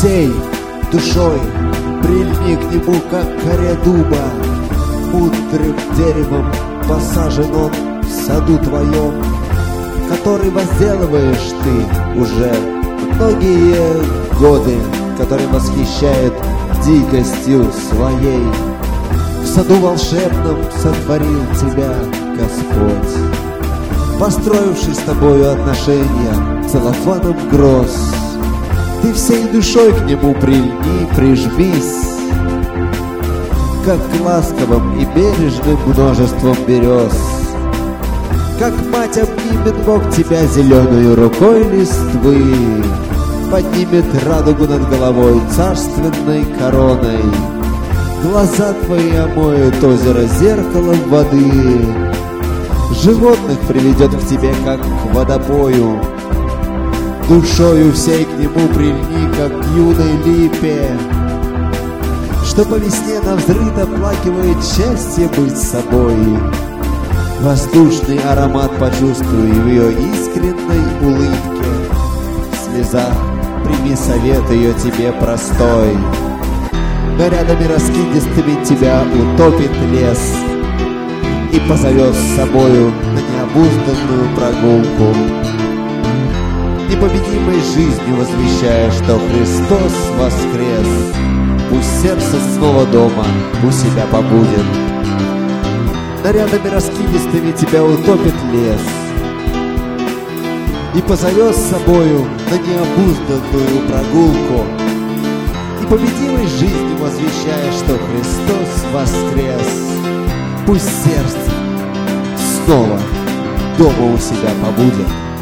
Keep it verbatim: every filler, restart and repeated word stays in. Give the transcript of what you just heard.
всей душой прильни к нему, как к коре дуба. Мудрым деревом посажен он в саду твоем, который возделываешь ты уже многие годы, который восхищает дикостью своей. В саду волшебном сотворил тебя Господь, построивший с тобою отношения целлофаном гроз. Ты всей душой к нему прильни, прижмись, как к ласковым и бережным множеством берез. Как мать обнимет Бог тебя зеленую рукой листвы, поднимет радугу над головой царственной короной. Глаза твои омоют озеро зеркалом воды, животных приведет к тебе, как к водопою. Душою всей к нему прильни, как к юной липе, что по весне навзрыд оплакивает счастье быть собой. Воздушный аромат почувствуй в ее искренней улыбке. В слезах прими совет ее тебе простой. Нарядами раскидистыми тебя утопит лес и позовет с собою на необузданную прогулку. Непобедимой жизнью возвещая, что Христос воскрес, пусть сердце снова дома у себя побудет. Нарядами раскидистыми тебя утопит лес и позовет с собою на необузданную прогулку. Непобедимой жизнью возвещая, что Христос воскрес, пусть сердце снова дома у себя побудет.